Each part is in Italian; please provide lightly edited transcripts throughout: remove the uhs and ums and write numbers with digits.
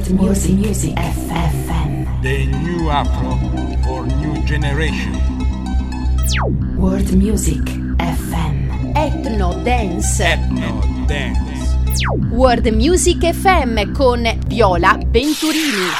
Music FM. The new Afro for new generation. World Music FM. Ethno Dance. World Music FM con Viola Venturini.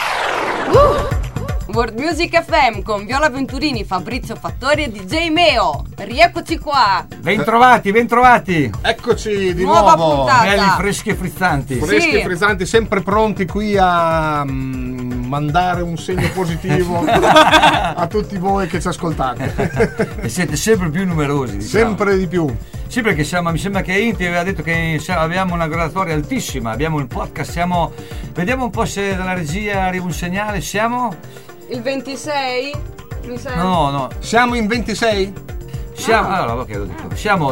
World Music FM con Viola Venturini, Fabrizio Fattori e DJ Meo. Rieccoci qua. Bentrovati. Eccoci di Nuova nuovo. puntata. Belli, freschi e frizzanti. Freschi Sì. e frizzanti, sempre pronti qui a mandare un segno positivo a tutti voi che ci ascoltate. E siete sempre più numerosi, diciamo. Sempre di più. Sì, perché mi sembra che Inti aveva detto che abbiamo una graduatoria altissima, abbiamo il podcast, vediamo un po' se dalla regia arriva un segnale, siamo? Il 26? Mi sa. No. Siamo in 26? Allora, ok, lo dico. Siamo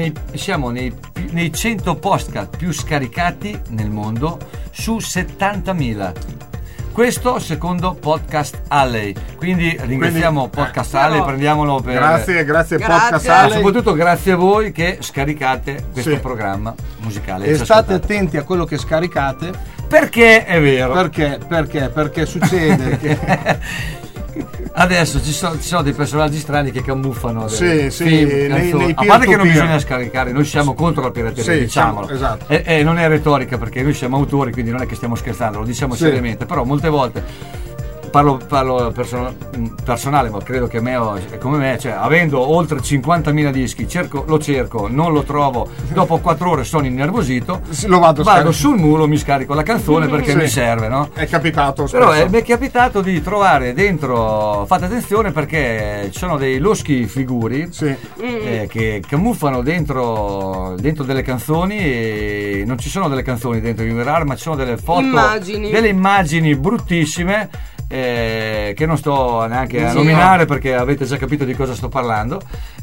nei 100 podcast più scaricati nel mondo su 70.000. Questo secondo Podcast Alley. Quindi ringraziamo Podcast Alley, prendiamolo per... Grazie Podcast Ma Alley. soprattutto grazie a voi che scaricate questo programma musicale. E state attenti a quello che scaricate. Perché è vero. Perché succede che Adesso ci sono dei personaggi strani che camuffano Sì, nei a parte che non peer-to-peer. bisogna scaricare, noi siamo contro la pirateria, Sì, diciamolo. esatto. E non è retorica, perché noi siamo autori, quindi non è che stiamo scherzando, lo diciamo seriamente, però molte volte parlo personale, ma credo che Meo è come me, cioè avendo oltre 50.000 dischi, lo cerco, non lo trovo, dopo 4 ore sono innervosito, lo vado sul muro, mi scarico la canzone perché mi serve, no? È capitato Però spesso. mi è capitato di trovare dentro, fate attenzione perché ci sono dei loschi figuri che camuffano dentro delle canzoni, e non ci sono delle canzoni dentro Iverar, ma ci sono delle foto, delle immagini bruttissime, che non sto neanche a nominare perché avete già capito di cosa sto parlando,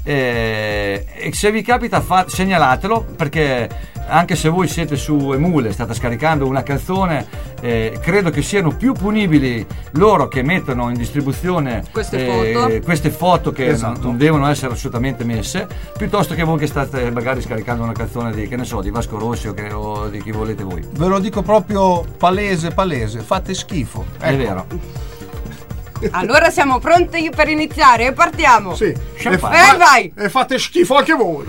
e se vi capita segnalatelo, perché anche se voi siete su Emule, state scaricando una canzone, credo che siano più punibili loro che mettono in distribuzione queste foto che non devono essere assolutamente messe, piuttosto che voi che state magari scaricando una canzone di, che ne so, di Vasco Rossi o di chi volete voi. Ve lo dico proprio palese, fate schifo. È vero. Allora siamo pronti per iniziare e partiamo. Sì. Vai. E fate schifo anche voi.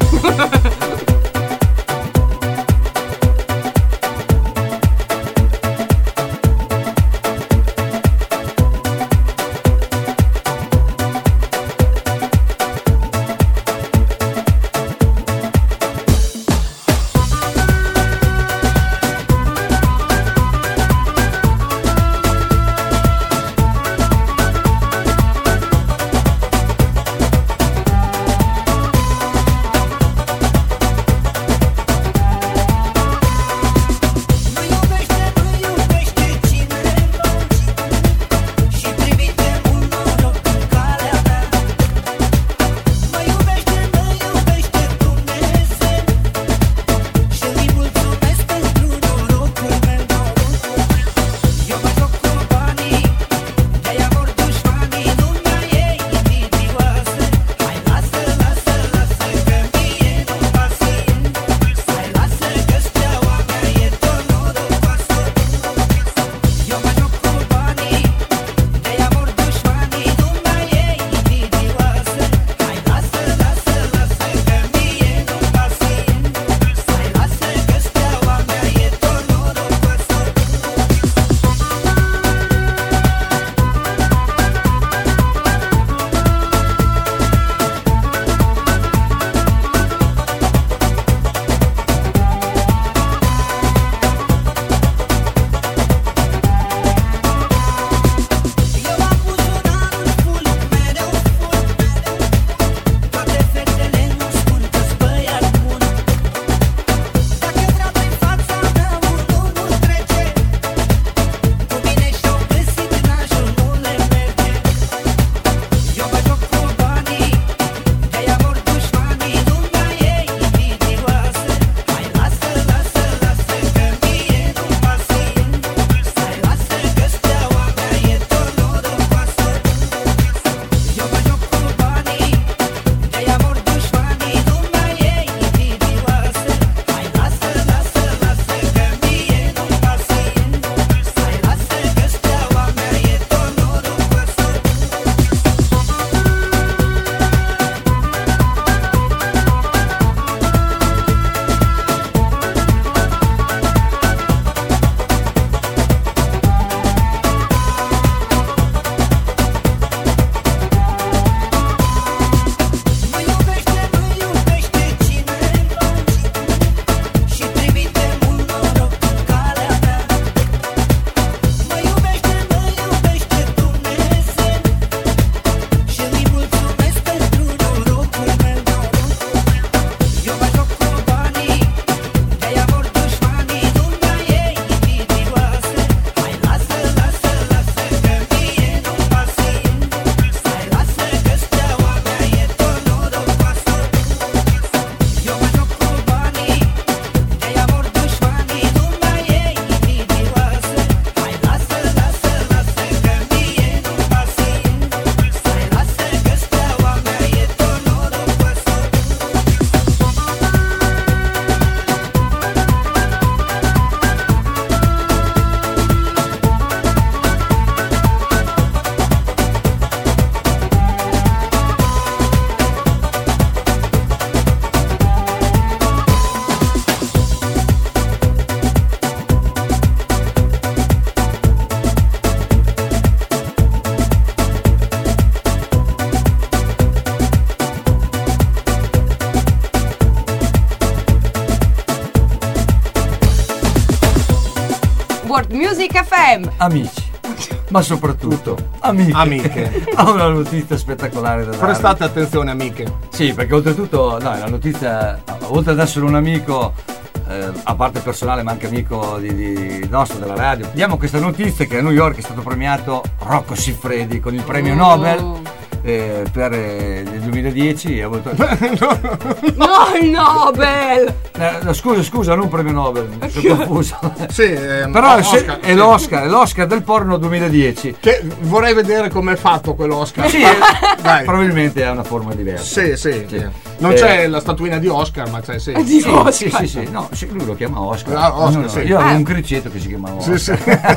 Music FM. Amici, ma soprattutto amiche. Ho una notizia spettacolare da darvi. Prestate attenzione, amiche. Sì, perché oltretutto, no, la notizia, oltre ad essere un amico, a parte personale, ma anche amico di nostro della radio, diamo questa notizia che a New York è stato premiato Rocco Siffredi con il premio Nobel. Per il 2010 ha avuto No, il Nobel! scusa, non premio Nobel, mi sono confuso. Sì, però è l'Oscar del porno 2010. Che vorrei vedere com'è fatto quell'Oscar. Sì, dai. Probabilmente ha una forma diversa. Sì. Non c'è la statuina di Oscar, ma c'è sì. Di Oscar. Sì. No, lui lo chiama Oscar. Oscar, sì. Io avevo un criceto che si chiamava Oscar. Sì.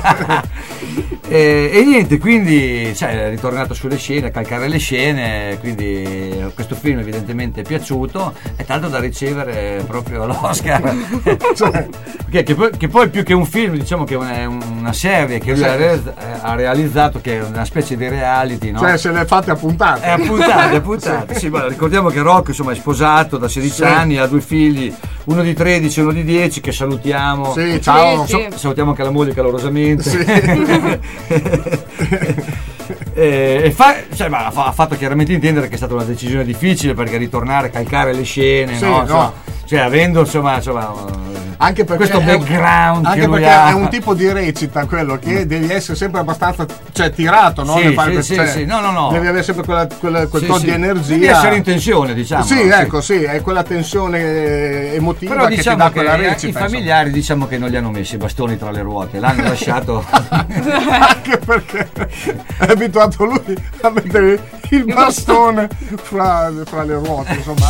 E niente, quindi è ritornato sulle scene, a calcare le scene, quindi questo film evidentemente è piaciuto, è tanto da ricevere proprio l'Oscar. che poi più che un film, diciamo che è una serie che lui ha realizzato, che è una specie di reality, no? Cioè se le fate a puntate. È a puntate. Sì, ma ricordiamo che Rocco insomma è sposato da 16 anni, ha 2 figli, uno di 13 e uno di 10, che salutiamo. Sì, ciao. Salutiamo anche la moglie calorosamente. Sì. Ha fatto chiaramente intendere che è stata una decisione difficile, perché ritornare a calcare le scene, sì, cioè avendo insomma anche perché questo background, anche che lui perché ha. è un tipo di recita quello che devi essere sempre abbastanza tirato, no? Sì. No. Devi avere sempre quel po' di energia. Devi essere in tensione, diciamo. Sì, ecco, è quella tensione emotiva. Però che diciamo ti dà che quella recita, i familiari diciamo che non gli hanno messo i bastoni tra le ruote, l'hanno lasciato. Anche perché è abituato lui a mettere il bastone fra le ruote, insomma.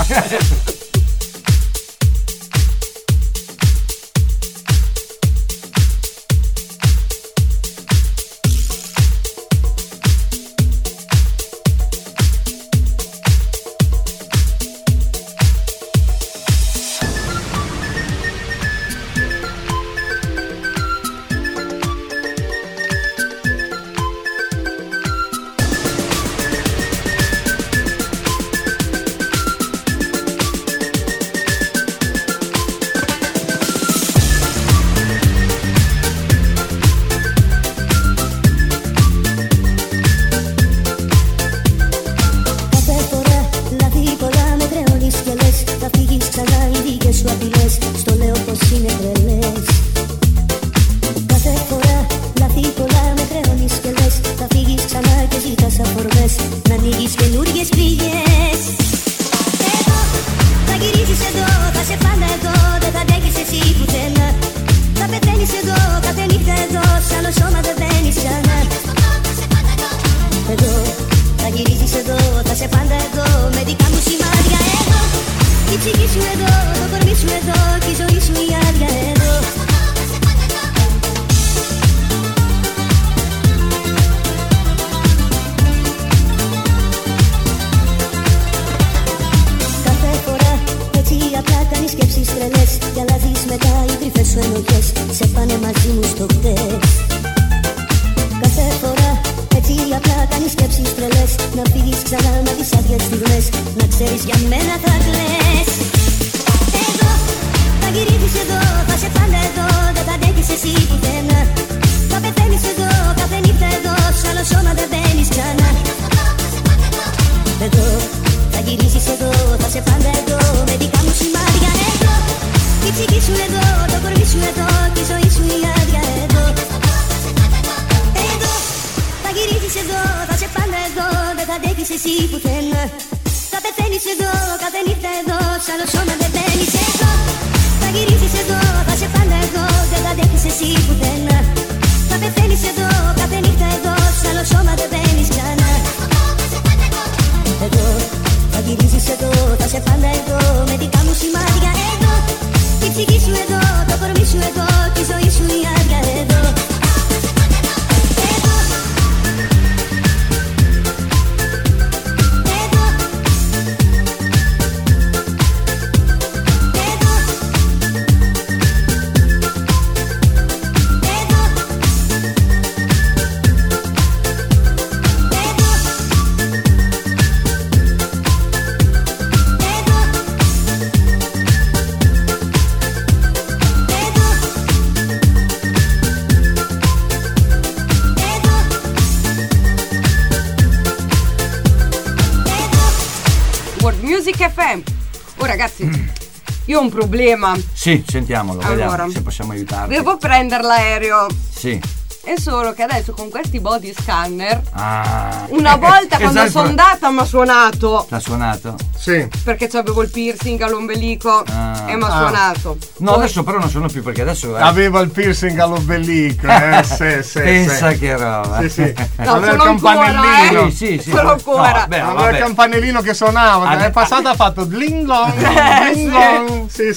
Music FM. Oh ragazzi, io ho un problema. Sì, sentiamolo, Allora, vediamo se possiamo aiutarti. Devo prendere l'aereo. Sì. È solo che adesso con questi body scanner, Ah. una volta quando Esatto. sono andata mi ha suonato. T'ha suonato? Sì. Perché avevo il piercing all'ombelico e mi ha suonato. No, adesso però non sono più, perché adesso Aveva il piercing all'ombelico, sì. pensa che roba. Sì, sì. No, Aveva il solo ancora, campanellino. Sì, sì. Solo ancora. No, beh, Aveva vabbè. il campanellino che suonava. Ade- È passata ha fatto dling long, dling long. Sì.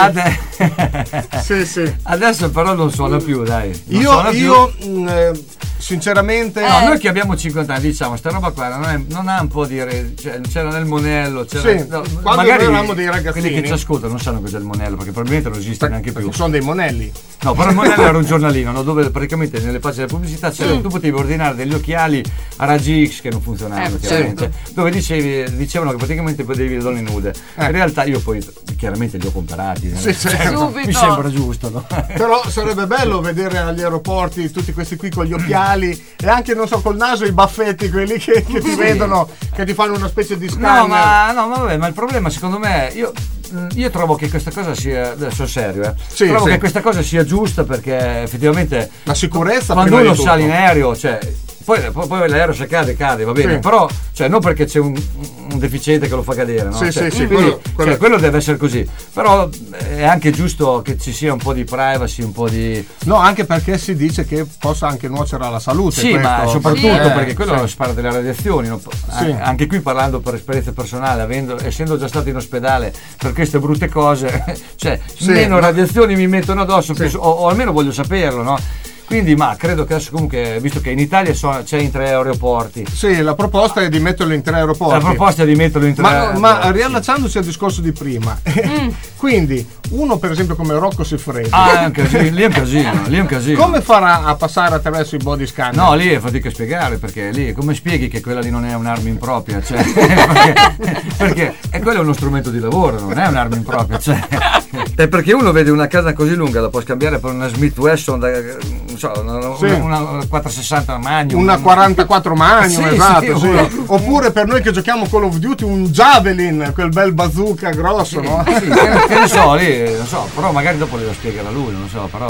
Sì. Adesso però non suona più, dai. Non Io suona più. Sinceramente No, noi che abbiamo 50 anni diciamo, sta roba qua non ha un po' di cioè, c'era nel monello, c'era, Sì, quando magari eravamo dei ragazzini. quelli che ci ascoltano non sanno cos'è il monello, perché probabilmente non esiste neanche più. sono dei monelli. No, però il monello era un giornalino, no, dove praticamente nelle pagine della pubblicità tu potevi ordinare degli occhiali a raggi X che non funzionavano, chiaramente, dove dicevano che praticamente potevi le donne nude. In realtà io poi chiaramente li ho comprati. Sì, certo. Subito. Mi sembra giusto, no? Però sarebbe bello vedere agli aeroporti tutti questi qui con gli occhiali e anche, non so, col naso i baffetti, quelli che ti vedono, che ti fanno una specie di scanner. No, ma vabbè, ma il problema secondo me, io trovo che questa cosa sia, adesso serio, Sì, trovo sì. che questa cosa sia giusta, perché effettivamente La sicurezza quando prima di uno tutto. sale in aereo, cioè poi l'aereo se cade, va bene, Sì. però cioè non perché c'è un deficiente che lo fa cadere, no? Sì, Cioè, sì, quindi, quello- quello deve essere così, però è anche giusto che ci sia un po' di privacy, un po' di... No, anche perché si dice che possa anche nuocere alla salute. Sì, questo. ma soprattutto Sì, perché quello sì. spara delle radiazioni, no? Sì. Anche qui parlando per esperienza personale, essendo già stato in ospedale per queste brutte cose, cioè Sì, meno ma- radiazioni mi mettono addosso, Sì. o almeno voglio saperlo, no? Quindi, ma credo che adesso comunque, visto che in Italia c'è in 3 aeroporti, Sì, la proposta è di metterlo in 3 aeroporti. la proposta è di metterlo in 3 Ma aeroporti. riallacciandoci al discorso di prima, quindi uno per esempio come Rocco Siffredi, Ah, è un casino, lì è un casino. come farà a passare attraverso i body scanner? No, lì è fatica a spiegare, perché lì come spieghi che quella lì non è un'arma impropria? Cioè, perché è quello è uno strumento di lavoro, non è un'arma impropria. Cioè, è perché uno vede una casa così lunga, la può scambiare per una Smith Wesson, non so, Sì. una 460 Magnum. Una 44 Magnum, Sì, esatto, sì, sì. Oppure per noi che giochiamo Call of Duty un Javelin, quel bel bazooka grosso, no? Sì, che ne so, lì, non so, però magari dopo lo spiegherà lui, non so, però.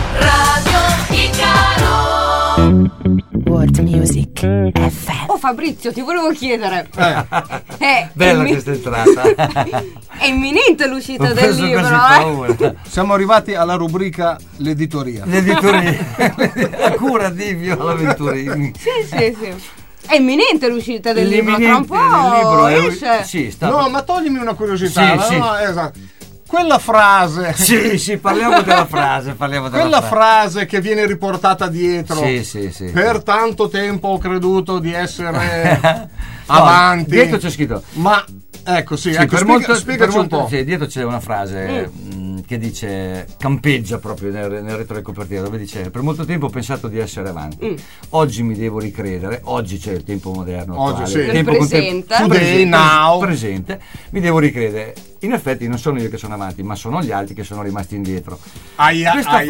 World Music FM. Oh Fabrizio, ti volevo chiedere. Bella questa entrata. È imminente l'uscita Ho del preso libro, quasi paura. Siamo arrivati alla rubrica l'editoria. L'editoria a cura di Viola Venturini. Sì. È imminente l'uscita del libro, tra un L'imminente del libro po' è- esce. Sì, sta. No, ma toglimi una curiosità. Sì, no, esatto. Quella frase. Sì, parliamo della frase, Quella frase che viene riportata dietro. Sì. Per tanto tempo ho creduto di essere No, avanti. dietro c'è scritto. Ma ecco, sì, Sì, ecco, spiegaci un po'. sì, dietro c'è una frase che dice, campeggia proprio nel retro del copertina, dove dice: per molto tempo ho pensato di essere avanti, oggi mi devo ricredere, oggi c'è il tempo moderno, Oggi, attuale, sì. il tempo Il presente. Today, now. presente, mi devo ricredere. In effetti non sono io che sono avanti, ma sono gli altri che sono rimasti indietro. Questa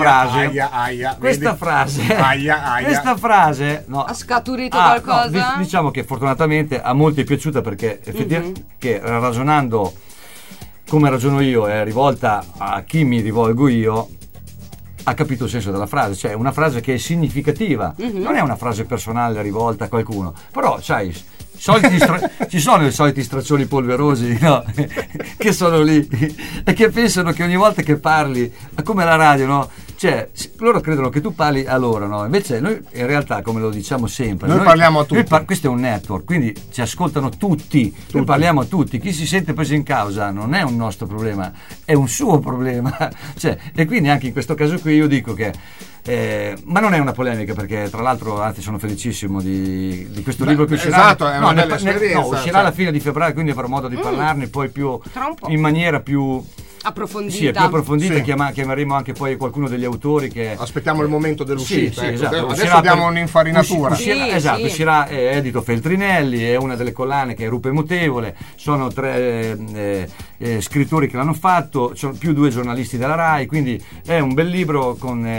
frase no, Ha scaturito qualcosa? no, diciamo che fortunatamente a molti è piaciuta, perché effettivamente che ragionando come ragiono io è rivolta a chi mi rivolgo io, ha capito il senso della frase, cioè una frase che è significativa, non è una frase personale rivolta a qualcuno, però sai, ci sono i soliti straccioni polverosi, no? Che sono lì e che pensano che ogni volta che parli, come la radio, no? Cioè, loro credono che tu parli a loro, no? Invece noi in realtà, come lo diciamo sempre, Noi parliamo a tutti. questo è un network, quindi ci ascoltano tutti. Noi parliamo a tutti. Chi si sente preso in causa non è un nostro problema, è un suo problema. Cioè, e quindi anche in questo caso qui io dico che ma non è una polemica, perché tra l'altro anzi sono felicissimo di questo libro che uscirà. esatto, è una bella esperienza, uscirà cioè. alla fine di febbraio, quindi avrò modo di parlarne poi più Tra un po'. in maniera più Approfondita. sì, è più approfondita. Sì. Chiameremo anche poi qualcuno degli autori che Aspettiamo il momento dell'uscita. Sì, ecco. esatto. Adesso Uscirà diamo per- un'infarinatura. uscirà, Sì, esatto, sì. uscirà edito Feltrinelli, è una delle collane che è Rupe Mutevole, sono 3 scrittori che l'hanno fatto, sono più 2 giornalisti della RAI, quindi è un bel libro con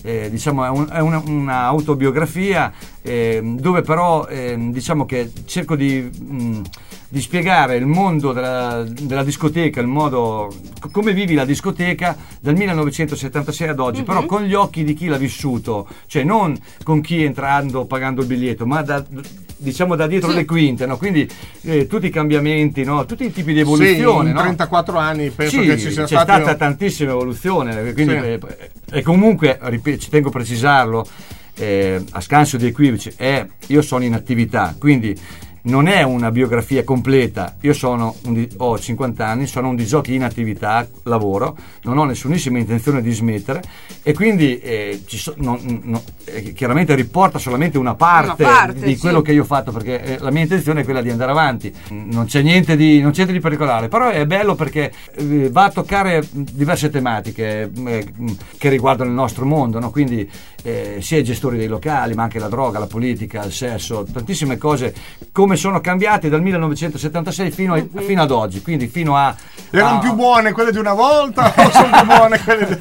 diciamo è una autobiografia dove però diciamo che cerco di spiegare il mondo della discoteca, il modo come vivi la discoteca dal 1976 ad oggi, però con gli occhi di chi l'ha vissuto, cioè non con chi entrando pagando il biglietto, ma diciamo da dietro le quinte, no? Quindi tutti i cambiamenti, no? Tutti i tipi di evoluzione. In 34 anni penso che ci sia stata tantissima evoluzione, quindi, e comunque ci tengo a precisarlo, a scanso di equivoci, io sono in attività, quindi non è una biografia completa. Io ho 50 anni, sono un disjockey in attività, lavoro, non ho nessunissima intenzione di smettere, e quindi chiaramente riporta solamente una parte di quello che io ho fatto, perché la mia intenzione è quella di andare avanti. Non c'è niente di particolare, però è bello perché va a toccare diverse tematiche che riguardano il nostro mondo, no? Quindi sia i gestori dei locali, ma anche la droga, la politica, il sesso, tantissime cose come sono cambiate dal 1976 fino ad oggi, quindi fino a... Erano più buone quelle di una volta o sono più buone quelle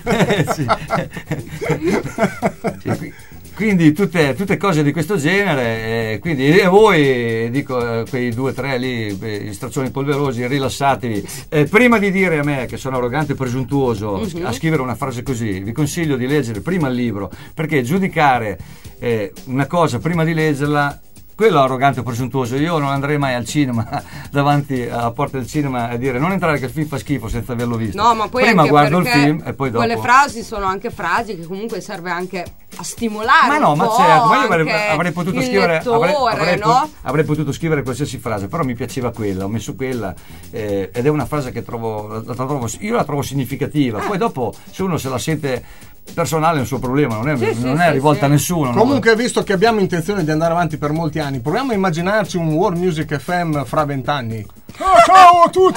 sì. Quindi tutte cose di questo genere, quindi a voi dico, quei 2 o 3 lì, gli straccioni polverosi, rilassatevi. Prima di dire a me che sono arrogante e presuntuoso a scrivere una frase così, vi consiglio di leggere prima il libro, perché giudicare una cosa prima di leggerla, quello è arrogante o presuntuoso. Io non andrei mai al cinema, davanti alla porta del cinema, a dire non entrare che il film fa schifo senza averlo visto. No, ma poi prima anche guardo il film e poi dopo. Quelle frasi sono anche frasi che comunque serve anche a stimolare. Ma no, un ma po' certo, ma io avrei il potuto scrivere lettore, avrei potuto scrivere qualsiasi frase, però mi piaceva quella, ho messo quella, ed è una frase che io la trovo significativa. Poi dopo, se uno se la sente personale è un suo problema, non è rivolta a nessuno. Comunque, visto che abbiamo intenzione di andare avanti per molti anni, proviamo a immaginarci un World Music FM fra 20 anni. Ciao a tutti!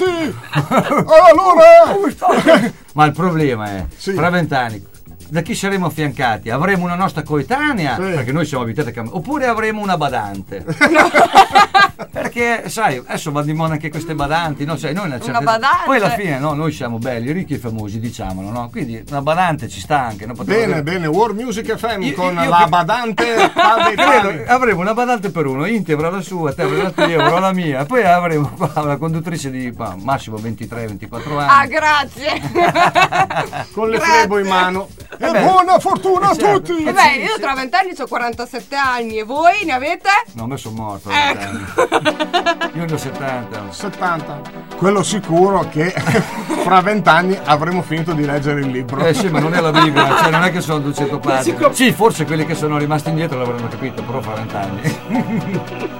Allora! Ma il problema è, fra 20 anni, da chi saremo affiancati? Avremo una nostra coetanea, perché noi siamo abituati a cambiare, oppure avremo una badante? Perché sai, adesso va di moda anche queste badanti, no? Cioè, noi una badante. Poi alla fine noi siamo belli, ricchi e famosi, diciamolo, no? Quindi una badante ci sta anche, no? Bene, World Music FM con la badante avremo una badante per uno, Inti avrà la sua, te avrai la tua, io avrò la mia, poi avremo qua una conduttrice di massimo 23-24 anni. Ah, grazie! Con le flebo in mano. E buona fortuna a tutti! Io tra 20 anni ho 47 anni, e voi ne avete? No, me sono morto. Io ne ho 70. Quello sicuro che fra 20 anni avremo finito di leggere il libro. Sì, ma non è la Bibbia, cioè non è che sono 200 pagine. Sì, forse quelli che sono rimasti indietro l'avranno capito, però fra 20 anni.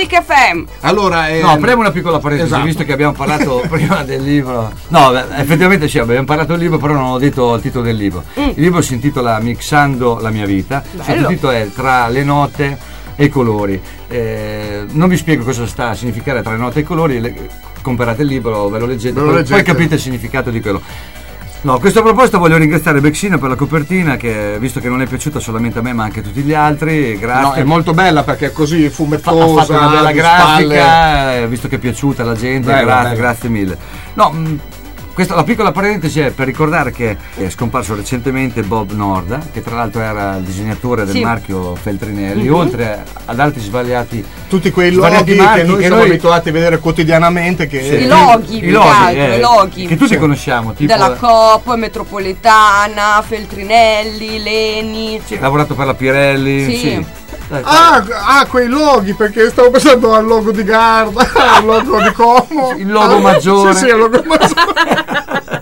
Music FM. Allora, No, apriamo una piccola parentesi, esatto. Visto che abbiamo parlato prima del libro. No, effettivamente sì, abbiamo parlato del libro, però non ho detto il titolo del libro. Il libro si intitola Mixando la mia vita. Il sottotitolo è Tra le note e i colori. Non vi spiego cosa sta a significare tra le note e i colori, comprate il libro, ve lo leggete, poi capite il significato di quello. No, a questo proposito voglio ringraziare Bexina per la copertina, che visto che non è piaciuta solamente a me ma anche a tutti gli altri, grazie. No, è molto bella perché è così fumettosa, Ha fatto una bella di grafica, spalle. visto che è piaciuta alla gente, Bella. grazie mille. No, la piccola parentesi è per ricordare che è scomparso recentemente Bob Norda, che tra l'altro era il disegnatore del marchio Feltrinelli, oltre ad altri svariati Tutti quei svariati loghi marchi che noi siamo abituati a vedere quotidianamente, che Sì. I loghi, I più loghi, che altro, i loghi. che tutti conosciamo, tipo Della Coop, Metropolitana, Feltrinelli, Leni. ha lavorato per la Pirelli. Sì. Dai, quei loghi, perché stavo pensando al logo di Garda, al logo di Como, il logo maggiore. Sì, il logo maggiore.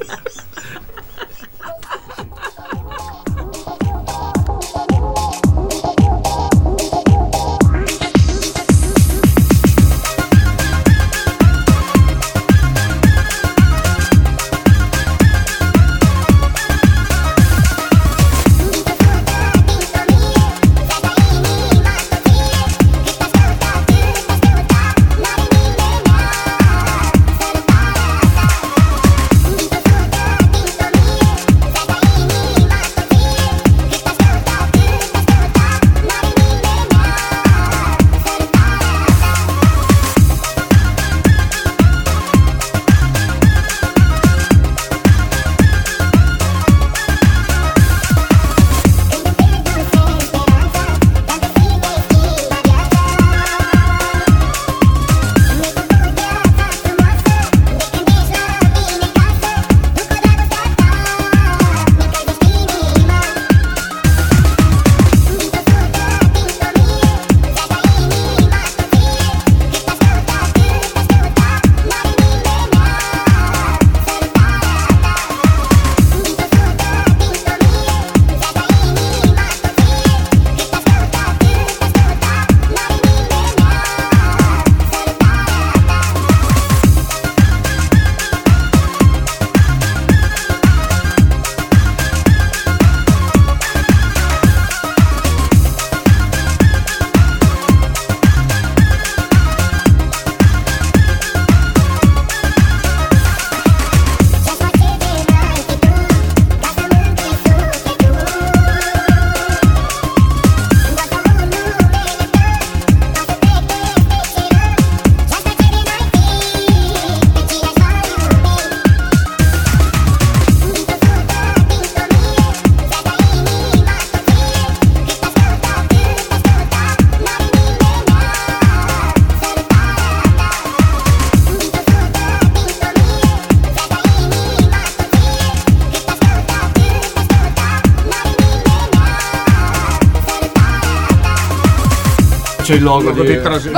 c'è il logo di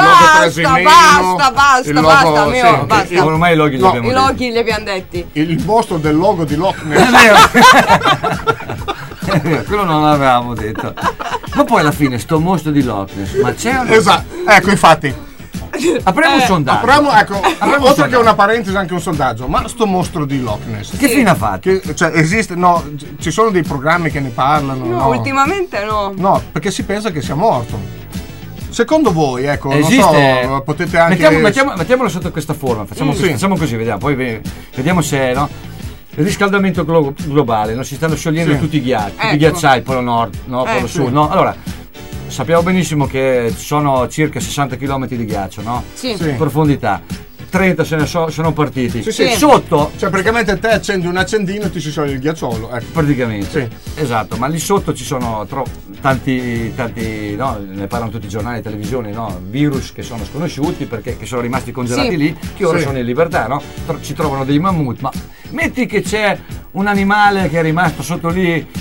Basta, mio, basta. Ormai i loghi li abbiamo I loghi li abbiamo detti. Il mostro del logo di Loch Ness. È vero, quello non l'avevamo detto. Ma poi alla fine sto mostro di Loch Ness, ma c'è un... Esatto, ecco, infatti. Apriamo un sondaggio. Apriamo oltre che una parentesi anche un sondaggio. Ma sto mostro di Loch Ness, che fine ha fatto? Cioè esiste, no, ci sono dei programmi che ne parlano? No, ultimamente no. No, perché si pensa che sia morto. Secondo voi, ecco, esiste, non so, potete anche... Mettiamolo sotto questa forma, facciamo così, vediamo, poi vediamo se, no? Il riscaldamento globale, no? Si stanno sciogliendo tutti i ghiacci, tutti i ghiacciai, Polo Nord, no? Polo Sud, no? Allora, sappiamo benissimo che ci sono circa 60 km di ghiaccio, no? Sì. In profondità. 30 se ne sono partiti. Sì. Sotto, cioè praticamente te accendi un accendino e ti si scioglie il ghiacciolo, ecco. praticamente. Esatto, ma lì sotto ci sono tanti, no? Ne parlano tutti i giornali e televisioni, no? Virus che sono sconosciuti perché che sono rimasti congelati lì, che ora sono in libertà, no? Ci trovano dei mammut, ma metti che c'è un animale che è rimasto sotto lì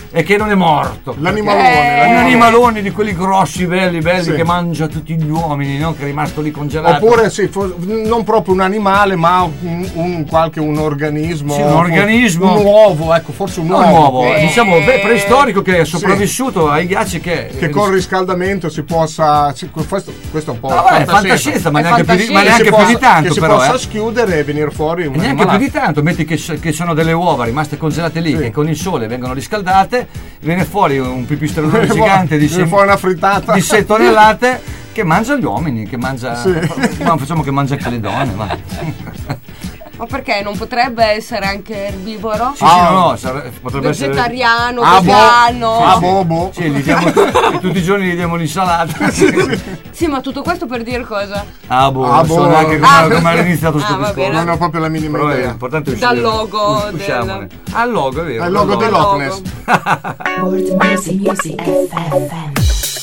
e che non è morto. L'animalone. Un animalone di quelli grossi, belli, Sì. che mangia tutti gli uomini, non che è rimasto lì congelato. Oppure non proprio un animale, ma un organismo. Sì, un organismo. Un uovo, ecco, forse un Un uovo. uovo, diciamo preistorico, che è sopravvissuto ai ghiacci, Che con riscaldamento si possa. Questo è un po'. fantascienza, ma È neanche fantascienza. più di tanto, che si però. possa schiudere e venire fuori un Neanche animalato. più di tanto, metti che sono delle uova rimaste congelate lì, Sì. che con il sole vengono riscaldate, viene fuori un pipistrellone gigante di Viene fuori una frittata. di 6 tonnellate che mangia gli uomini, che mangia. Sì. Ma facciamo che mangia anche le donne. Ma perché non potrebbe essere anche erbivoro? sì, potrebbe essere. Vegetariano, Ah, vegano. bobo. Sì, tutti i giorni gli diamo l'insalata. Sì, ma tutto questo per dire cosa? Non so boh. neanche come era iniziato sto va discorso. bene. Non ho proprio la minima Però è idea. importante uscire. Dal logo Usciamone. Al logo, è vero. È il logo dal di Loch Ness. World Music FM.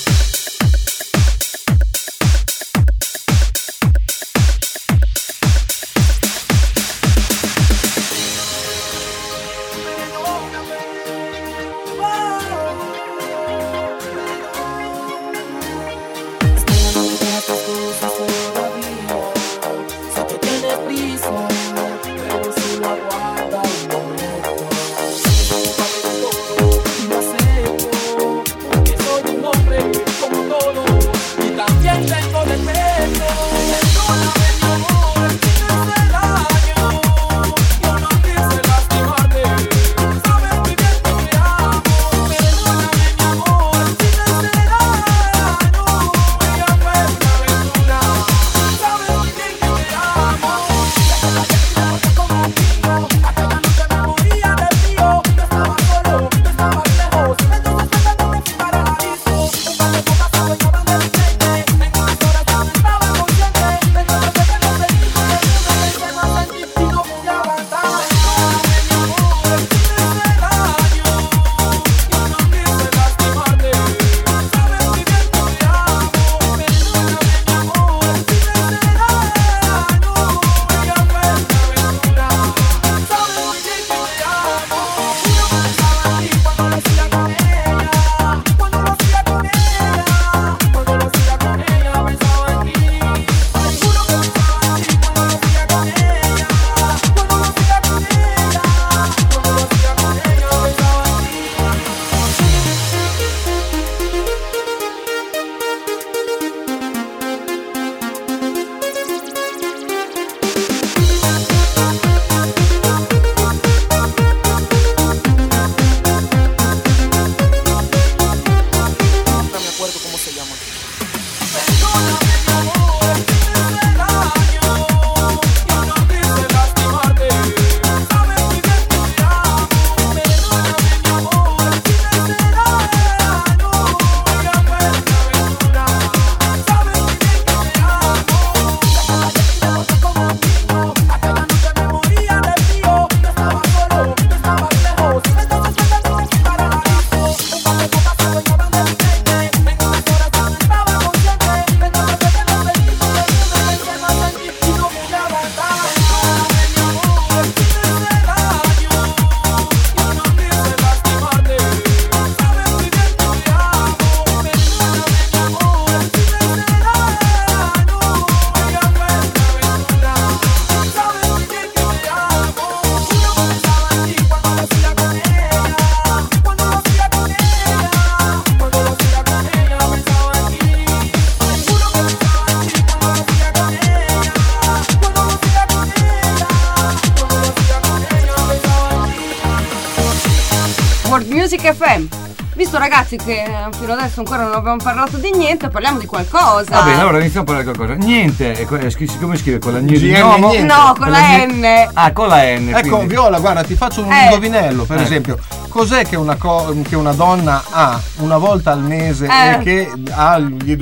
World Music FM. Visto ragazzi che fino adesso ancora non abbiamo parlato di niente, parliamo di qualcosa. Va bene, allora iniziamo a parlare di qualcosa. Niente, come scrive con la N di GN, Nomo? niente. No, con la N. Ah, con la N. Ecco, quindi. Viola, guarda, ti faccio un indovinello, per esempio. Cos'è che una donna ha una volta al mese e che ha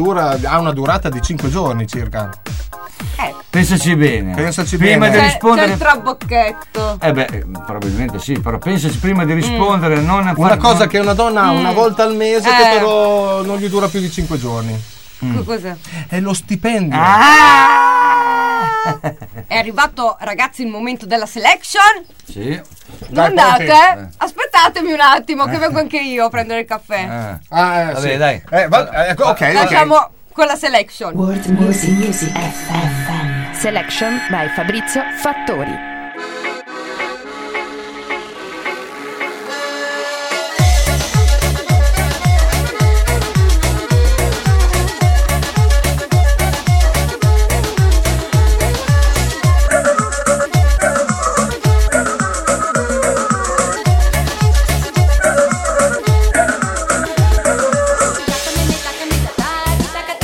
una durata di 5 giorni circa? Pensaci bene. Prima bene. di rispondere. C'è il trabocchetto. Probabilmente sì, però pensaci prima di rispondere. Non Una cosa che una donna ha una volta al mese che però non gli dura più di 5 giorni. Cos'è? È lo stipendio. È arrivato ragazzi il momento della selection. Sì. Dai, andate, pronti? aspettatemi un attimo che vengo anche io a prendere il caffè. Vabbè, sì. dai. Ok. Lasciamo quella selection. World Music FM. Selection by Fabrizio Fattori.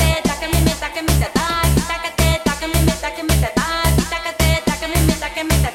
Taca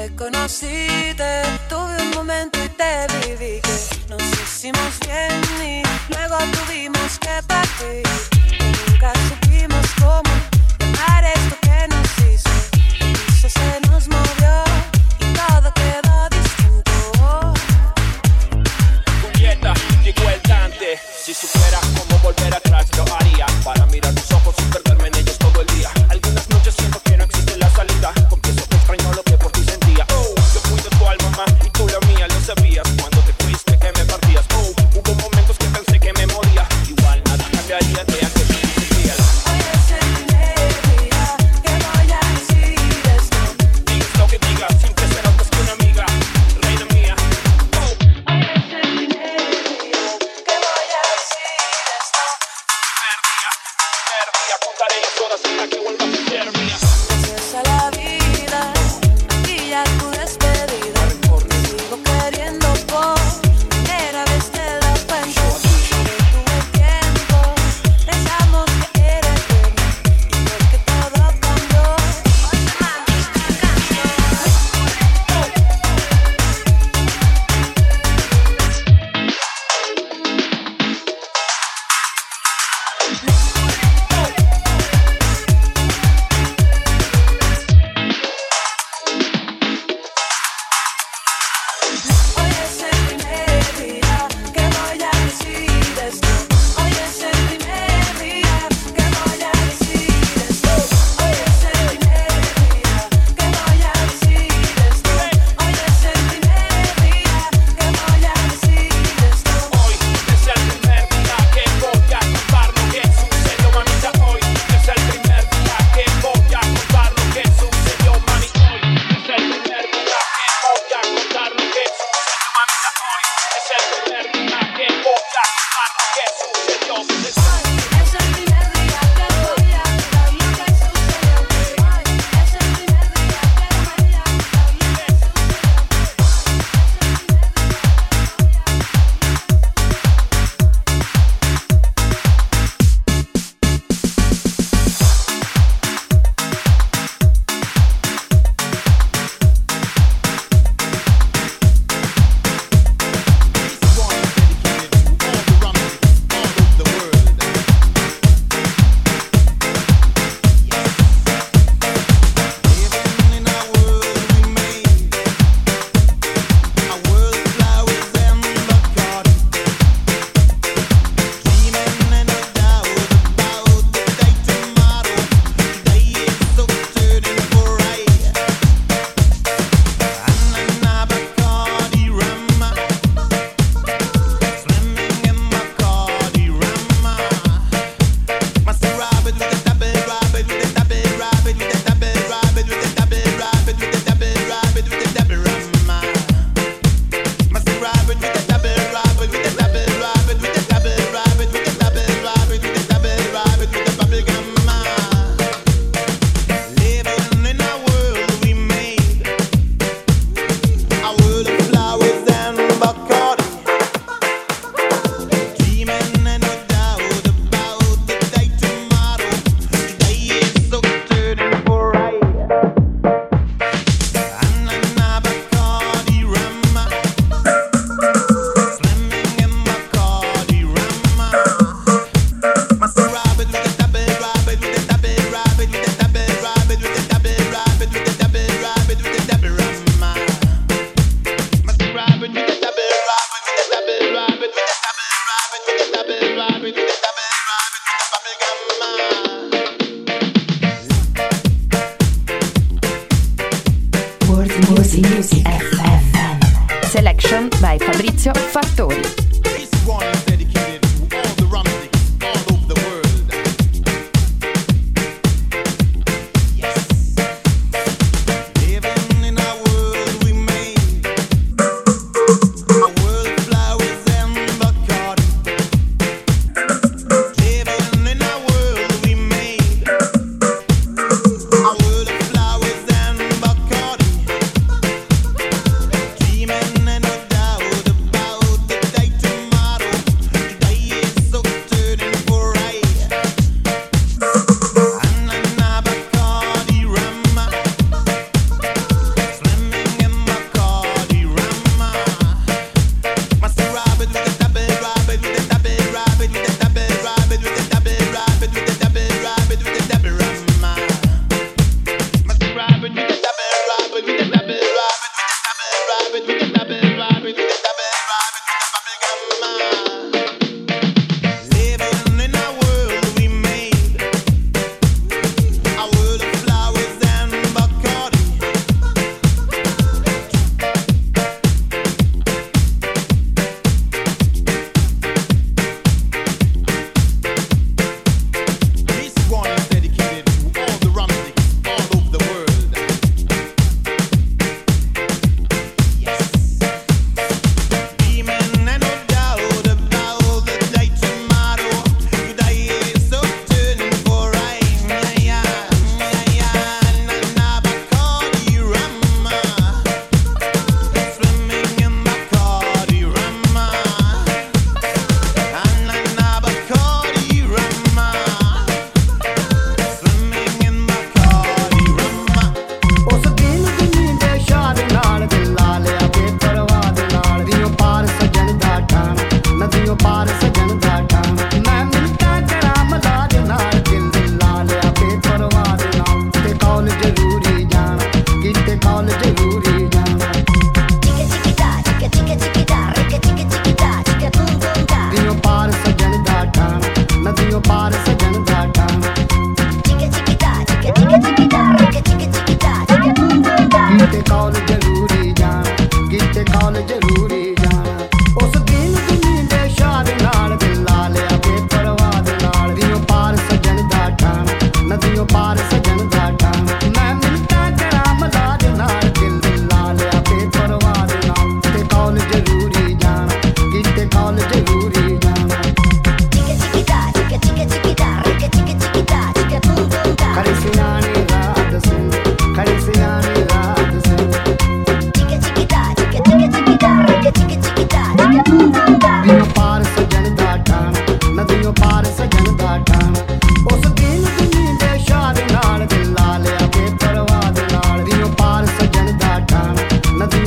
te conociste, tuve un momento y te viví que nos hicimos bien y luego tuvimos que partir. Nunca supimos cómo llamar esto que nos hizo. El piso se nos movió y todo quedó distinto. Julieta, llegó el Dante. Si supiera cómo volver atrás lo haría, para mirar tus ojos y perderme en ellos todo el día. Algunas noches siento que no existe la salida, confieso que extraño lo que por ti sentía. Oh, yo fui de tu alma, ma, y tú la mía, lo sabías. Cuando te fuiste que me partías. Oh, hubo momentos que pensé que me moría. Igual nada cambiaría de aquello que sentías. Hoy es el primer día que voy a decir esto. Digas lo que digas, siempre serás más que una amiga, reina mía. Oh. Hoy es el primer día que voy a decir esto. Primer día, contaré las horas hasta que vuelvas a ser mía. Gracias a la vida, aquí ya tu despedida. Sigo queriendo por primera vez te lo cuento. Tuve tiempo, pensamos que era eterno y ves que todo cambió. Hoy te mando esta canción. Hoy es el primer día que voy a decir esto. Hoy es el primer día que voy a decir esto. Hoy es el primer día que voy a decir esto. Hoy es el primer día que voy a decir esto. Hoy es el primer día que voy a contar lo que sucedió, mamita. Hoy es el primer día que voy a contar lo que sucedió, mami. Hoy es el primer día que voy a contar lo que sucedió, mamita. Hoy es el primer día que voy a contar lo que sucedió. Es el primer día que voy a contar lo que sucedió. Es el primer día que voy a contar lo que Music FM. Selection by Fabrizio Fattori. This one is dedicated to all the romantics all over the world. Yes. Living in a world we made, a world of flowers and Bacardi. Living in a world we made, a world of flowers and Bacardi. Dreaming and no doubt about the day tomorrow.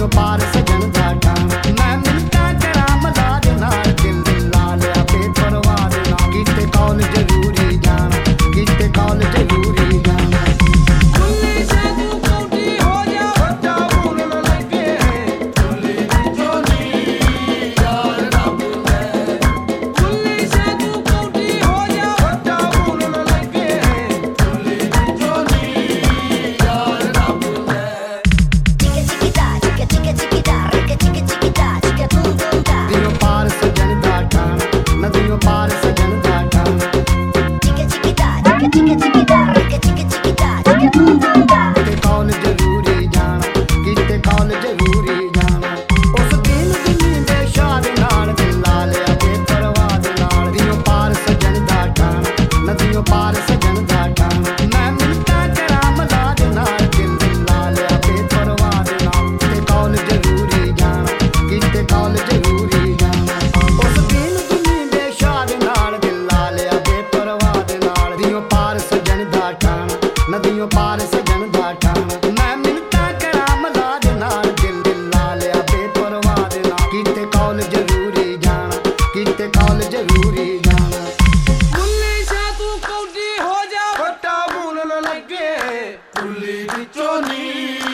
ਪਾਰ ਸਜਣ ਦਾ ਟਾਣਾ ਮੈਂ ਮਿੰਟਾਂ ਕਰਾਂ ਮਲਾ ਦੇ ਨਾਲ ਦਿਲ ਲਾ ਲਿਆ ਬੇਪਰਵਾਹ ਦੇ ਨਾਲ ਕਿਤੇ ਕਾਲ ਜ਼ਰੂਰੀ ਜਾਣਾ ਕਿਤੇ ਕਾਲ ਜ਼ਰੂਰੀ ਜਾਣਾ ਕੁੱਲੀ ਸੇ ਤੂੰ ਕੌਡੀ ਹੋ ਜਾ ਵੱਡਾ ਬੂਲ ਨਾ ਲੱਗੇ ਕੁੱਲੀ ਦੀ ਚੋਲੀ ਯਾਰ ਰੱਬ ਲੈ ਕੁੱਲੀ ਸੇ ਤੂੰ ਕੌਡੀ ਹੋ ਜਾ ਵੱਡਾ ਬੂਲ ਨਾ ਲੱਗੇ ਕੁੱਲੀ ਦੀ ਚੋਲੀ ਯਾਰ ਰੱਬ ਲੈ ਦਿਲੋਂ ਪਾਰ ਸਜਣ ਦਾ ਟਾਣਾ ਨਦੀਆਂ ਪਾਰ ਸਜਣ ਦਾ ਟਾਣਾ ਕਿਤੇ ਕਾਲ ਜ਼ਰੂਰੀ ਜਾਣਾ ਕਿਤੇ ਕਾਲ ਜ਼ਰੂਰੀ ਜਾਣਾ ਉਸ ਦਿਨ ਦਿਨ ਦੇ ਸ਼ਾਦ ਨਾਲ ਦਿਲ ਲਾ ਲਿਆ ਬੇਪਰਵਾਹ ਦੇ ਨਾਲ ਦਿਲੋਂ ਪਾਰ ਸਜਣ ਦਾ ਟਾਣਾ ਨਦੀਆਂ ਪਾਰ ਸਜਣ ਦਾ ਟਾਣਾ ਮੈਂ ਮਿੰਟਾਂ ਕਰਾਂ ਮਲਾ ਦੇ ਨਾਲ ਦਿਲ ਲਾ ਲਿਆ ਬੇਪਰਵਾਹ ਦੇ ਨਾਲ ਕਿਤੇ ਕਾਲ ਜ਼ਰੂਰੀ ਜਾਣਾ ਕਿਤੇ ਕਾਲ ਜ਼ਰੂਰੀ ਜਾਣਾ ਉਸ ਦਿਨ ਦਿਨ ਦੇ ਸ਼ਾਦ ਨਾਲ ਦਿਲ ਲਾ ਲਿਆ ਬੇਪਰਵਾਹ ਦੇ ਨਾਲ ਦਿਲੋਂ ਪਾਰ ਸਜਣ ਦਾ ਟਾਣਾ ਨਦੀਆਂ ਪਾਰ ਸਜਣ ਦਾ ਟਾਣਾ ਮੈਂ ਮਿੰਟਾਂ ਕਰਾਂ ਮਲਾ ਦੇ ਨਾਲ ਦਿਲ ਲਾ ਲਿਆ ਬੇਪਰਵਾਹ ਦੇ ਨਾਲ ਕਿਤੇ ਕਾਲ ਜ਼ਰੂਰੀ ਜਾਣਾ ਕਿਤੇ ਕਾਲ ਜ਼ਰੂਰੀ ਜਾਣਾ ਕੁੱਲੀ ਸੇ ਤੂੰ ਕੌਡੀ ਹੋ ਜਾ ਵੱਡਾ ਬੂਲ ਨਾ ਲੱਗੇ ਕੁੱਲੀ ਦੀ ਚੋਲੀ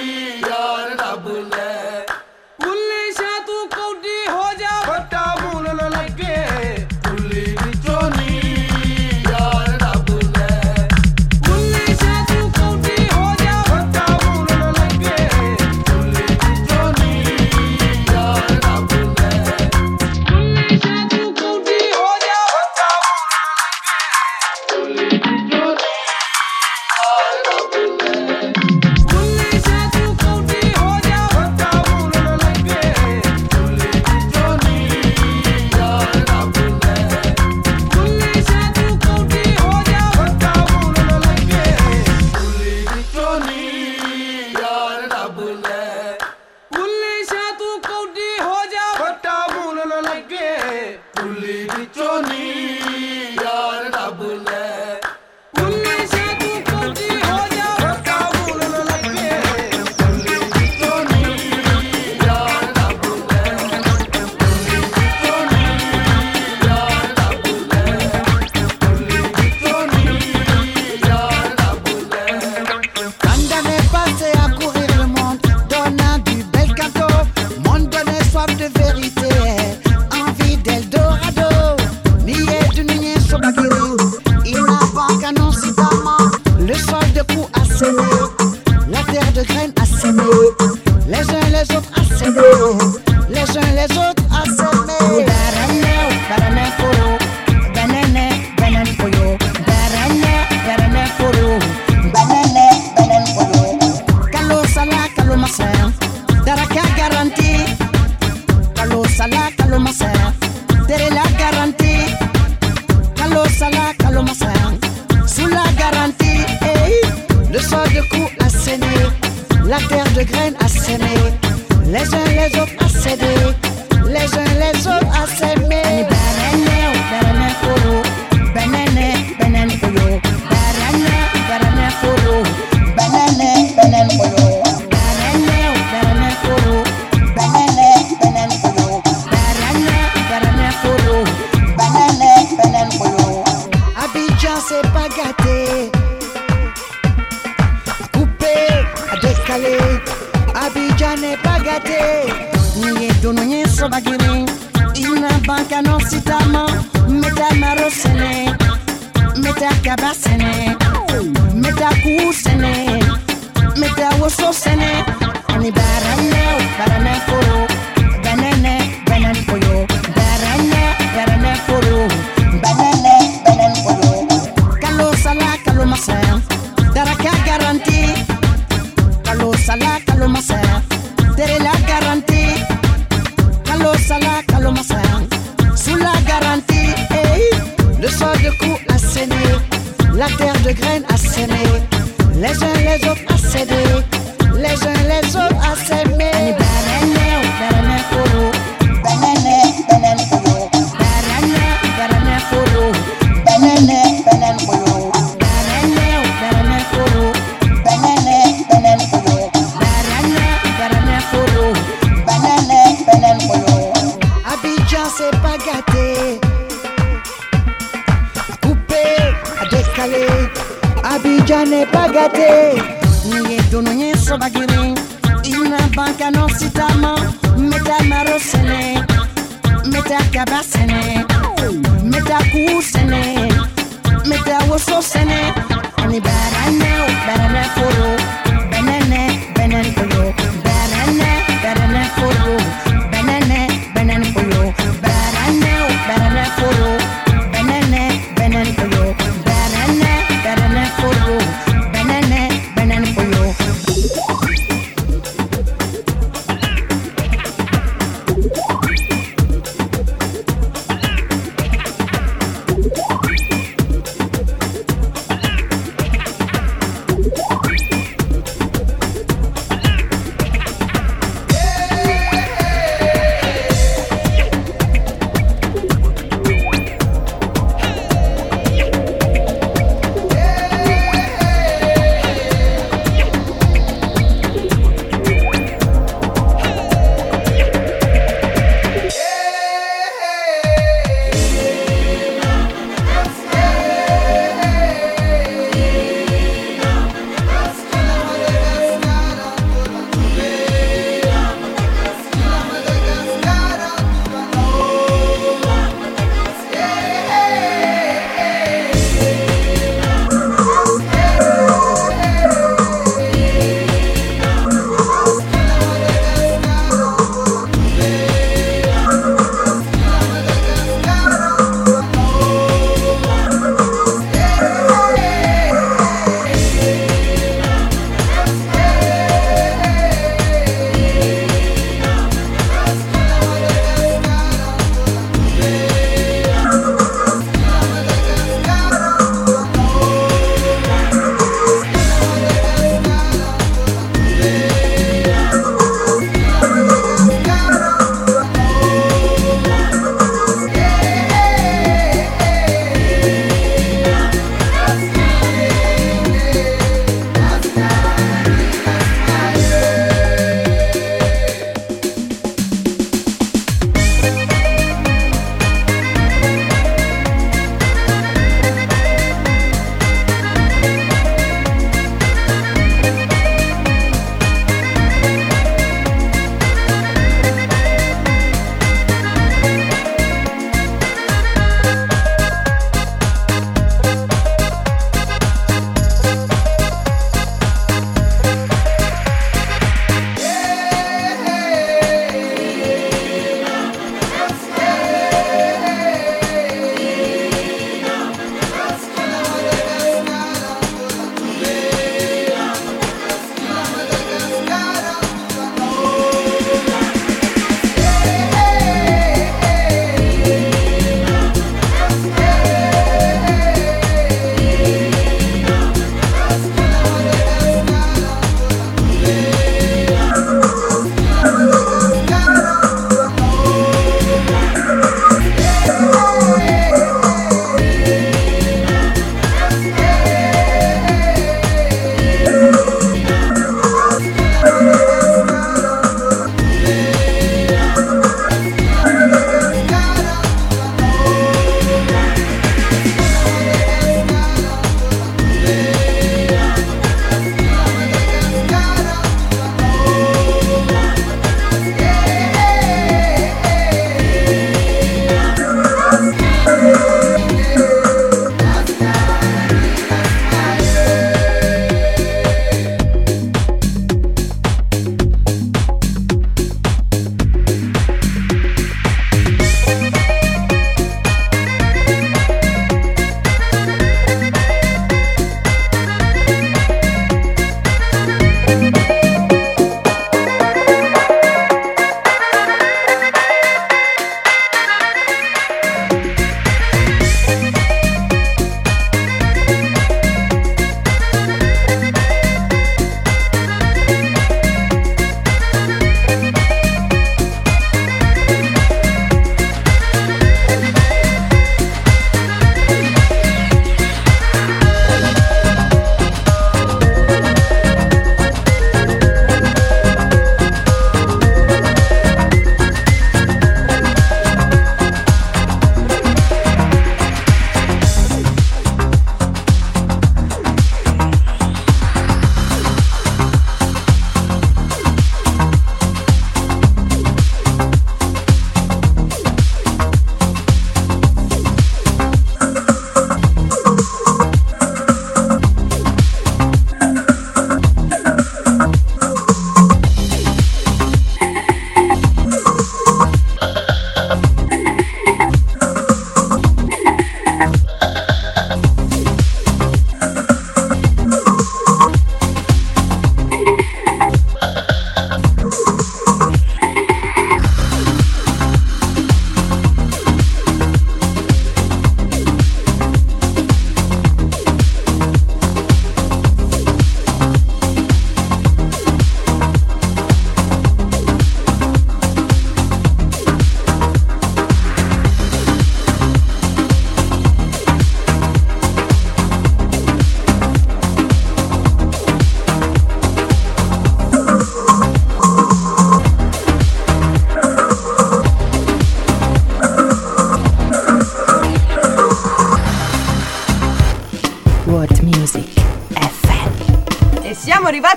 ਯਾਰ ਰੱਬ ਲੈ ਕੁੱਲੀ ਸੇ ਤੂੰ ਕੌਡੀ ਹੋ ਜਾ ਵੱਡਾ ਬੂਲ ਨਾ ਲੱਗੇ ਕੁੱਲੀ ਦੀ ਚੋਲੀ ਯਾਰ ਰੱਬ ਲੈ ਕੁੱਲੀ ਸੇ ਤੂੰ ਕੌਡੀ ਹੋ ਜਾ ਵੱਡਾ ਬੂਲ ਨਾ ਲੱਗੇ ਕੁੱਲੀ ਦੀ ਚੋਲੀ ਯਾਰ ਰੱਬ ਲੈ ਕੁੱਲੀ ਸੇ ਤੂੰ ਕੌਡੀ ਹੋ ਜਾ ਵੱਡਾ ਬੂਲ ਨਾ ਲੱਗੇ ਕੁੱਲੀ ਦੀ ਚੋਲੀ ਯਾਰ ਰੱਬ ਲੈ ਕੁੱਲੀ ਸੇ ਤੂੰ ਕੌਡੀ ਹੋ ਜਾ ਵੱਡਾ ਬੂਲ ਨਾ ਲੱਗੇ ਕੁੱਲੀ ਦੀ ਚੋਲੀ ਯਾਰ ਰੱਬ ਲੈ ਕੁੱਲੀ ਸੇ ਤੂੰ ਕੌਡੀ ਹੋ ਜਾ ਵੱਡਾ ਬੂਲ ਨਾ ਲੱਗੇ ਕੁੱਲੀ ਦੀ ਚੋਲੀ ਯਾਰ ਰੱਬ ਲੈ ਕੁੱਲੀ ਸੇ ਤੂੰ ਕੌਡੀ ਹੋ ਜਾ ਵੱਡਾ ਬੂਲ ਨਾ ਲੱਗੇ ਕੁੱਲੀ ਦੀ ਚੋਲੀ ਯਾਰ ਰੱਬ ਲੈ ਕੁੱਲੀ ਸੇ ਤੂੰ ਕੌਡੀ ਹੋ ਜਾ ਵੱਡਾ ਬੂਲ ਨਾ ਲੱਗੇ ਕੁੱਲੀ ਦੀ ਚੋਲੀ ਯਾਰ ਰੱਬ ਲੈ ਕੁੱਲੀ ਦੀ ਚੋਲੀ ਯਾਰ ਰੱਬ ਲੈ ਕੁੱਲੀ ਦੀ ਚੋਲੀ ਯਾਰ ਰੱਬ ਲੈ Quand on est passé à courir le monde, donnant du bel cadeau, monde donnait soif de vérité, envie d'Eldorado. Nié du nié sobagiri, il n'a pas canon citamment, le sol de coups à s'aimer, la terre de graines à s'aimer, les uns les autres à s'aimer, les uns les autres à s'aimer. Barane, barane foro, banane, banane poyo, barane, barane foro, banane, banane poyo. Kalo sala, kalo masa, daraka garanti. Kalo sala, kalo masa, tere la garanti. Kalo sala, kalo masa, sous la garantie. Hey, le sol de cou à s'aimer, la terre de graines à s'aimer, les uns les autres à céder, les uns les autres à s'aimer. Barane, barane foro, banane, banane poyo, barane, barane foro, banane, banane poyo, barane, barane foro, banane, banane poyo, barane, barane foro, banane, banane poyo. Abidjan c'est pas gâté, coupé, à décaler. Abidjan n'est pas gâté. Niye dono nye sobagiri. Ina banka no sitama. Meta marosene. Meta kabasene. Meta kusene. Meta wososene. Ani barane, barane foro. Banane, banane poyo. Barane, barane foro. Banane, banane poyo. Kalo sala, kalo masa. Daraka garanti. Kalo sala, kalo masa, tere la garantie. Kalo sala, kalo masa, sous la garantie. Hey, le sol de cou à s'aimer, la terre de graines à s'aimer, les uns les autres à céder, les uns les autres à s'aimer. Barane, barane foro, banane, banane poyo, barane, barane foro, banane, banane poyo, barane, barane foro, banane, banane poyo, barane, barane foro, n'est pas gâté. N'y est donné n'y so bagiri. Il n'a banque non citama. Meta marosene. Meta kabasene. Meta kusene. Meta wososene. Ani barane foro. Banane polo. Barane foro. Banane polo. Banane foro. Banane polo. Banane foro. Banane polo.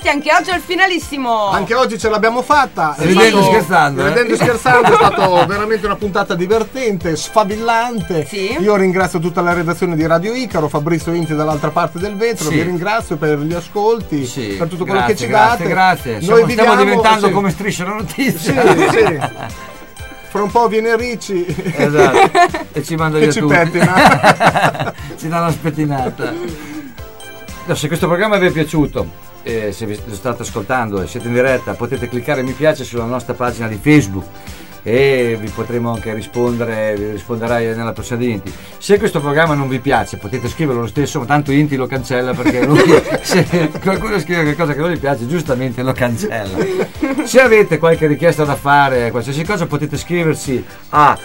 arrivati anche oggi al finalissimo. Anche oggi ce l'abbiamo fatta. Ridendo e scherzando, Ridendo e scherzando, è stato veramente una puntata divertente, sfavillante. Sì. Io ringrazio tutta la redazione di Radio Icaro, Fabrizio Inti dall'altra parte del vetro. Sì. Vi ringrazio per gli ascolti, Sì, per tutto quello grazie, che ci grazie, date. grazie. Noi Stiamo diventando sì. come Striscia la Notizia. Sì. Fra un po' viene Ricci. Esatto. E ci manda via e ci tutti. pettina. Ci dà una spettinata. No, se questo programma vi è piaciuto, se vi lo state ascoltando e siete in diretta, potete cliccare mi piace sulla nostra pagina di Facebook e vi potremo anche rispondere, vi risponderai nella prossima di Inti. Se questo programma non vi piace potete scriverlo lo stesso, ma tanto Inti lo cancella perché se qualcuno scrive qualcosa che non gli piace giustamente lo cancella. Se avete qualche richiesta da fare, qualsiasi cosa, potete scriversi a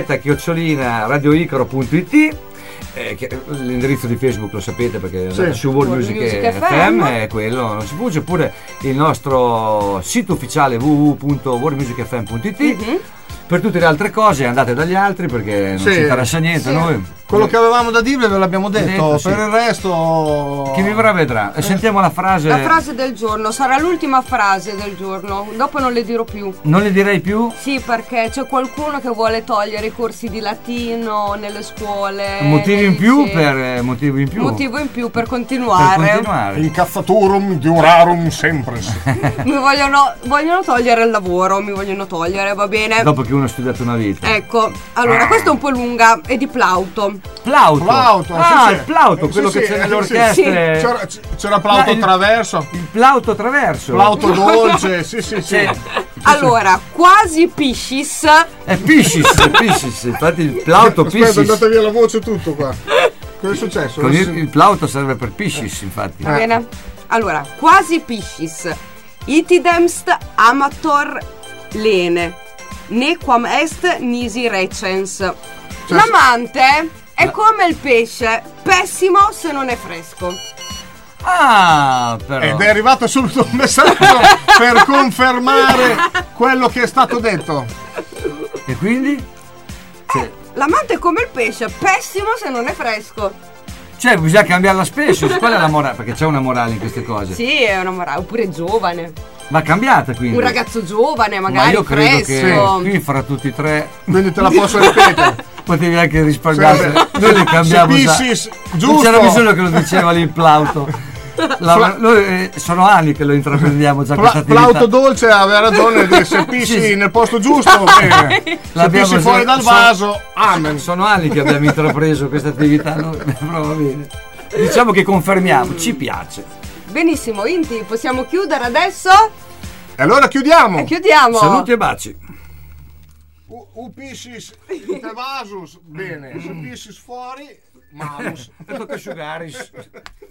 diretta@radioicaro.it. L'indirizzo di Facebook lo sapete perché su World Music FM è quello, non si fugge, oppure il nostro sito ufficiale www.worldmusicfm.it. Per tutte le altre cose andate dagli altri perché non ci interessa niente. Noi quello che avevamo da dirvi ve l'abbiamo detto, sì. Per il resto chi vivrà vedrà. E sentiamo la frase. La frase del giorno sarà l'ultima frase del giorno, dopo non le dirò più. Non le direi più? Sì, perché c'è qualcuno che vuole togliere i corsi di latino nelle scuole. Motivi in più per Motivo in più per continuare. Incazzaturum durarum sempre. Mi vogliono togliere il lavoro, mi vogliono togliere, va bene. Dopo che uno ha studiato una vita. Ecco, allora questa è un po' lunga, è di Plauto. Plauto, il Plauto, quello che c'è nelle orchestre. C'era Plauto traverso. Il Plauto traverso. Plauto dolce, sì. Allora, quasi Piscis. È Piscis, infatti il Plauto Piscis. Aspetta, è andata via la voce tutto qua. Cosa è successo? Il Plauto serve per Piscis, infatti. Va bene. Allora, quasi Piscis. Itidemst amator lene. Nequam est nisi recens. L'amante è come il pesce, pessimo se non è fresco. Ah, però. Ed è arrivato subito un messaggio per confermare quello che è stato detto. E quindi? L'amante è come il pesce, pessimo se non è fresco. Cioè, bisogna cambiare la species. Qual è la morale? Perché c'è una morale in queste cose. Sì, è una morale, oppure giovane. Va cambiata quindi. Un ragazzo giovane, magari. Ma io credo fresco. che qui fra tutti e tre. Quindi te la posso ripetere. Potevi anche risparmiare. Noi le cambiamo già. Giusto. Non c'era bisogno che lo diceva lì il Plauto. Noi sono anni che lo intraprendiamo già questa attività. Plauto dolce aveva ragione, se pisci nel posto giusto, bene. Se pisci fuori dal vaso, amen. Sono anni che abbiamo intrapreso questa attività, no? Però va bene. Diciamo che confermiamo, ci piace. Benissimo, Inti, possiamo chiudere adesso? E allora chiudiamo. Saluti e baci. Piscis te vasus, bene. Se piscis fuori, malus. Tocca asciugaris.